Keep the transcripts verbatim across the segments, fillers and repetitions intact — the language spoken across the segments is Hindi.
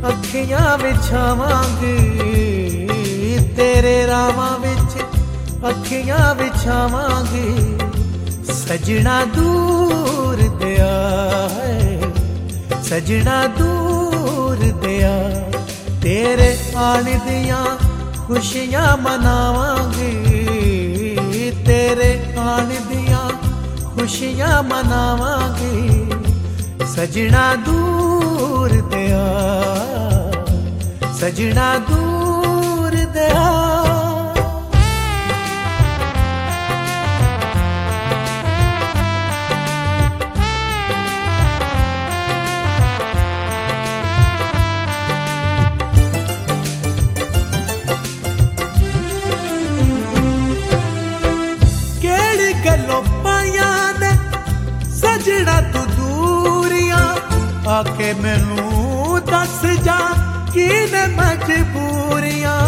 अखियां विछावांगी, तेरे रावां विच अखियां विछावांगी। सजना दूर दिया है, सजना दूर दिया, तेरे आने दियां खुशियां मनावांगी, तेरे आने दियां खुशियां मनावांगी। सजना दूर दिया, सजना दूर दिया। केड़ी गल्लों पाया ने सजना तू दूरियां, आके मैनू दस जा की ने मजबूरियां।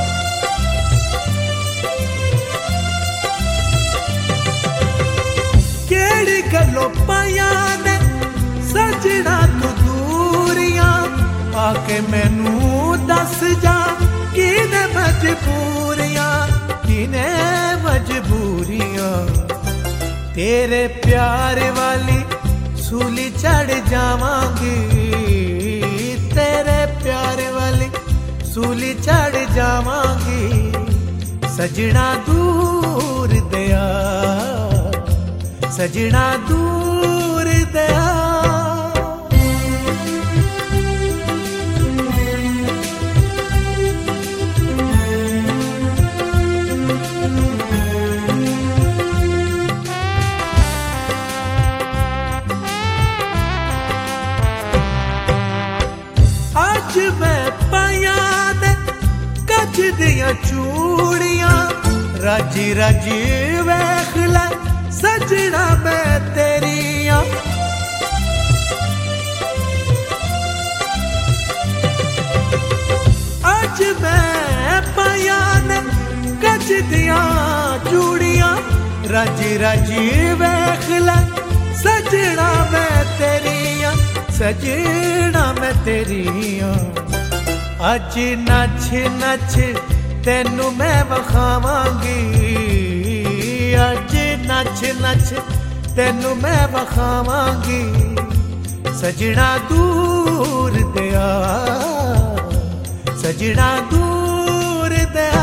केड़ी गल्लों पाया ने सजना तू दूरियां, आके मैनू दस जा की ने मजबूरियां, की ने मजबूरियां। तेरे प्यार वाली सूली चढ़ जावांगी, तेरे प्यार वाली सूली चढ़ जावांगी। सजना दूर दिया, सजना दूर दिया। मैं पाया ने कच दियां चूड़ियां, राजी राजी वेख ले सजना मैं तेरियां। आज मैं पाया ने कच दियां चूड़ियां, राजी राजी वेख ले सजना मैं तेरियां, सजना मैं तेरियां। अज नच नच तेनू मैं वखावांगी, अज नच नच तेनू मैं वखावांगी। सजना दूर दिया, सजना दूर दिया।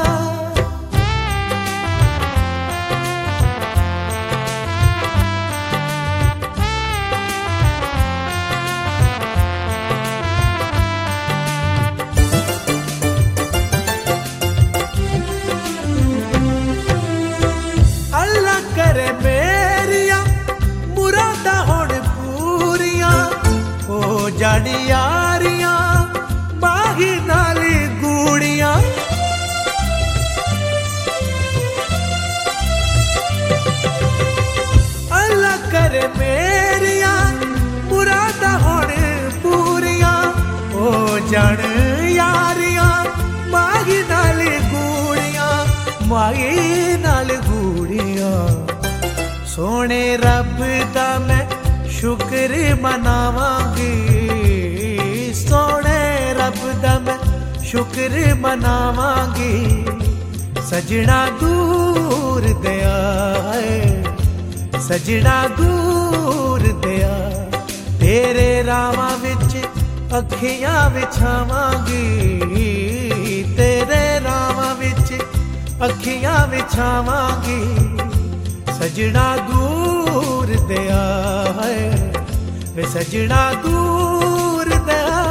करे मेरिया मुरादा हुण पूरियां, हो जानी यारियां बाही नाली गूड़ियां। अल्लाह करे मेरिया मुरादा हुण पूरियां, हो जान यारियां बाही नाली गूड़ियां, माही नाल गूड़ियां। सोने रब दा मैं शुक्र मनावांगी, सोने रब दा मैं शुक्र मनावांगी। सजना दूर दिया है, सजना दूर दिया, तेरे रावां विच अखियां विछावांगी, तेरे रावां विच अखियां विछावांगी। सजना दूर दिया है, वे सजना दूर दिया।